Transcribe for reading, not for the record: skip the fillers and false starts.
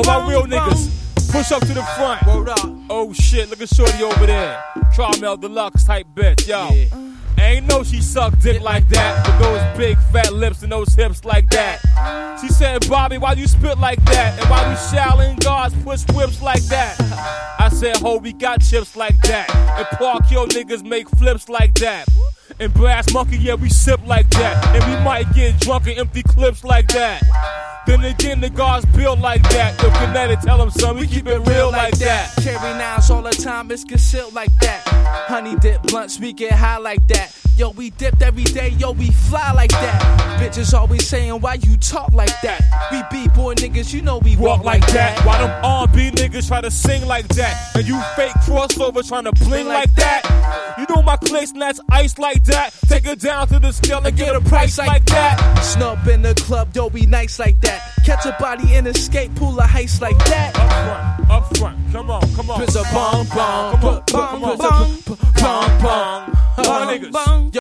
my real niggas, push up to the front. Word up. Oh shit, look at Shorty over there. Caramel Deluxe type bitch, yo. Yeah. Ain't know she sucked dick like that, with those big fat lips and those hips like that. She said, Bobby, why you spit like that? And why we shallowing guards push whips like that? I said, ho, we got chips like that. And Park Hill niggas make flips like that. And Brass Monkey, yeah, we sip like that. And we might get drunk and empty clips like that. Then again, the guards built like that. Yo, Kinetic, tell them, son, we keep it real like that. Carry nines all the time, it's concealed like that. Honey dip blunts, we get high like that. Yo, we dipped every day, yo, we fly like that. Bitches always saying, why you talk like that? We B-boy niggas, you know we walk like that. Why them R&B niggas try to sing like that? And you fake crossover trying to bling like that? You know my clique snatch ice like that. Take it down to the scale and get a price like that. Snub in the club, yo, we nice like that. Catch a body in a skate pool, a heist like that. Up front, come on. Pizza bong bong, come on, bong bong, bong bong, All niggas.